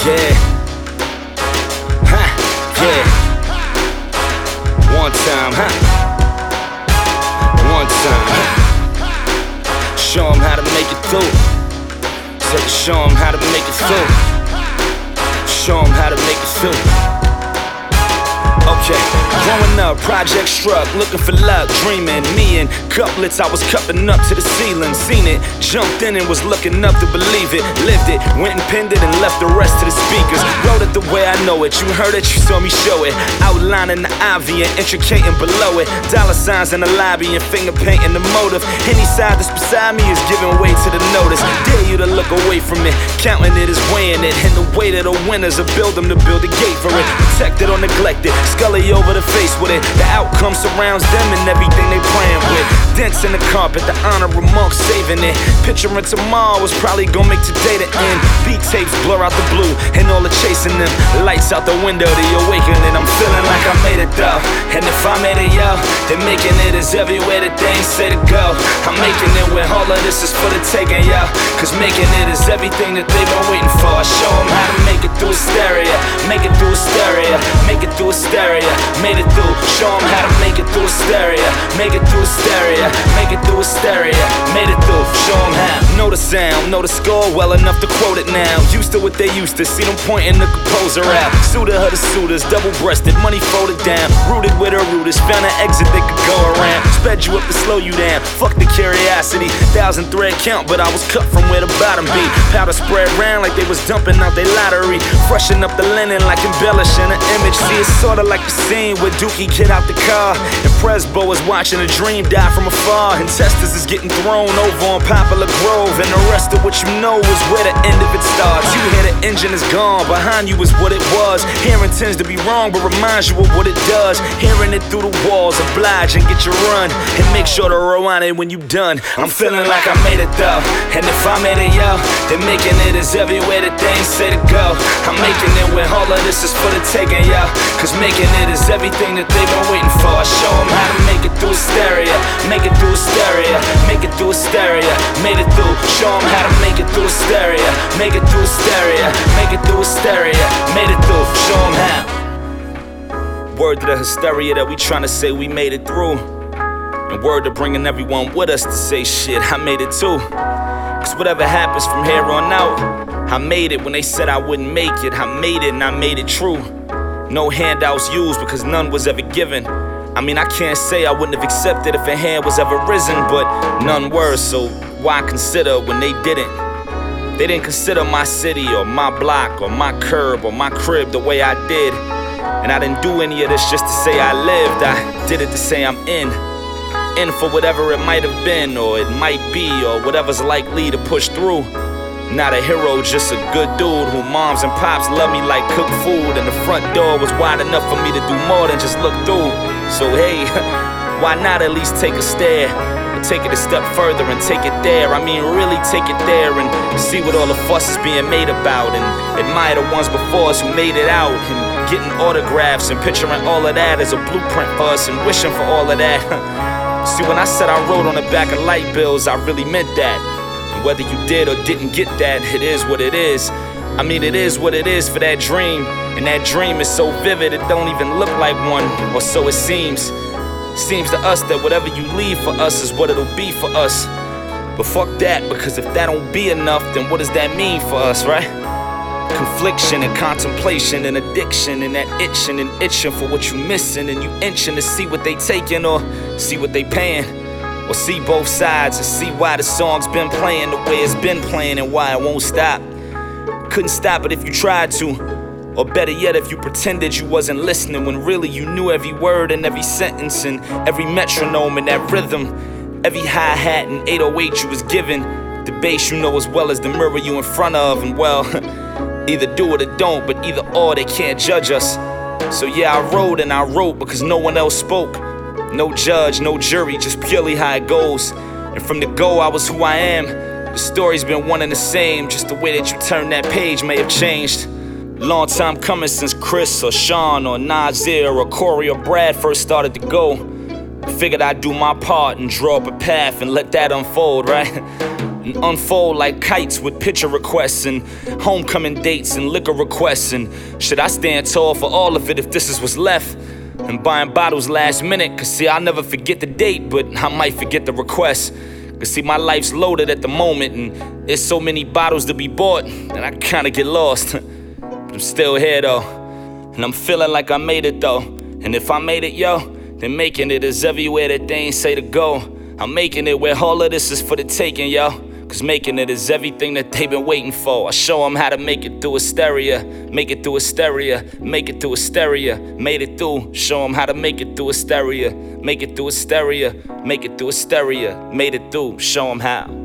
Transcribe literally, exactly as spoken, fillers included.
Yeah. Ha, yeah. One time, huh? One time, huh? Show 'em how to make it through. Said to show 'em how to make it through. Show 'em how to make it through. Okay, growing up, project struck, looking for luck, dreaming. Me and couplets, I was cupping up to the ceiling. Seen it, jumped in and was looking up to believe it. Lived it, went and pinned it and left the rest to the speakers. Wrote it the way I know it, you heard it, you saw me show it. Outlining the ivy and intricating below it. Dollar signs in the lobby and finger painting the motive. Any side that's beside me is giving way to the notice. Dare you to look away from it, counting it is weighing it. And the weight of the winners will build them to build a gate for it. Protected or neglected, Scully over the face with it. The outcome surrounds them and everything they praying with. Dents in the carpet, the honor remarks saving it. Picturing tomorrow was probably gonna make today the end. Beat tapes blur out the blue and all the chasing them. Lights out the window, the awakening. I'm feeling like I made it though. And if I made it, yo, then making it is everywhere that they ain't say to go. I'm making it when all of this is for the taking, yo. Cause making it is everything that they've been waiting for. I show them how to make it through hysteria. Make it through hysteria. Make it through hysteria. Made it through, show 'em how to make it through hysteria. Make it through hysteria, make it through hysteria. Made it through, show 'em how. Know the sound, know the score well enough to quote it now. Used to what they used to, see them pointing the composer out. Suitor her the suitors, double-breasted, money folded down. Rooted with her rooters, found an exit they could go around. Sped you up to slow you down, fuck the curiosity. Thousand thread count, but I was cut from where the bottom be. Powder spread round like they was dumping out their lottery. Freshen up the linen like embellishing an image. See, it's sorta like the scene where Dookie get out the car and Presbo is watching a dream die from afar. And Testas is getting thrown over on Poplar Grove. And the rest of what you know is where the end of it starts. You hear the engine is gone, behind you is what it was. Hearing tends to be wrong, but reminds you of what it does. Hearing it through the walls, oblige and get your run. And make sure to rewind it when you done. I'm feeling like I made it though. And if I made it, yo, then making it is everywhere that they ain't say to go. I'm making it when all of this is for the taking, yo. Cause making it is everything that they've been waiting for. I show 'em how to make it through hysteria. Make it through hysteria. Make it through hysteria. Made it through. Show 'em how to make it through hysteria. Make it through hysteria. Make it through hysteria. Made it through. Show 'em how. Word to the hysteria that we tryna say we made it through. And word to bringing everyone with us to say shit, I made it too. Cause whatever happens from here on out, I made it when they said I wouldn't make it. I made it and I made it true. No handouts used because none was ever given. I mean, I can't say I wouldn't have accepted if a hand was ever risen, but none were, so why consider when they didn't? They didn't consider my city or my block or my curb or my crib the way I did. And I didn't do any of this just to say I lived. I did it to say I'm in. In for whatever it might have been or it might be or whatever's likely to push through. Not a hero, just a good dude who moms and pops love me like cooked food. And the front door was wide enough for me to do more than just look through. So hey, why not at least take a stare? Or take it a step further and take it there. I mean really take it there and see what all the fuss is being made about. And admire the ones before us who made it out. And getting autographs and picturing all of that as a blueprint for us and wishing for all of that. See, when I said I wrote on the back of light bills, I really meant that. Whether you did or didn't get that, it is what it is. I mean, it is what it is for that dream. And that dream is so vivid, it don't even look like one, or so it seems. Seems to us that whatever you leave for us is what it'll be for us. But fuck that, because if that don't be enough, then what does that mean for us, right? Confliction and contemplation and addiction and that itching and itching for what you missing. And you inching to see what they taking or see what they paying. Or see both sides and see why the song's been playing the way it's been playing and why it won't stop. Couldn't stop it if you tried to. Or better yet, if you pretended you wasn't listening when really you knew every word and every sentence and every metronome and that rhythm. Every hi-hat and eight oh eight you was given. The bass you know as well as the mirror you in front of. And well, either do it or don't, but either or they can't judge us. So yeah, I wrote and I wrote because no one else spoke. No judge, no jury, just purely how it goes. And from the go, I was who I am. The story's been one and the same, just the way that you turn that page may have changed. Long time coming since Chris or Sean or Nasir or Corey or Brad first started to go. Figured I'd do my part and draw up a path and let that unfold, right? and unfold like kites with picture requests and homecoming dates and liquor requests. And should I stand tall for all of it if this is what's left? And buying bottles last minute, cause see, I'll never forget the date, but I might forget the request. Cause see, my life's loaded at the moment, and there's so many bottles to be bought that I kinda get lost. But I'm still here though, and I'm feeling like I made it though. And if I made it, yo, then making it is everywhere that they ain't say to go. I'm making it where all of this is for the taking, yo. Cause making it is everything that they've been waiting for. I show them how to make it through hysteria. Make it through hysteria. Make it through hysteria. Made it through. Show them how to make it through hysteria. Make it through hysteria. Make it through hysteria. Made it through. Show them how.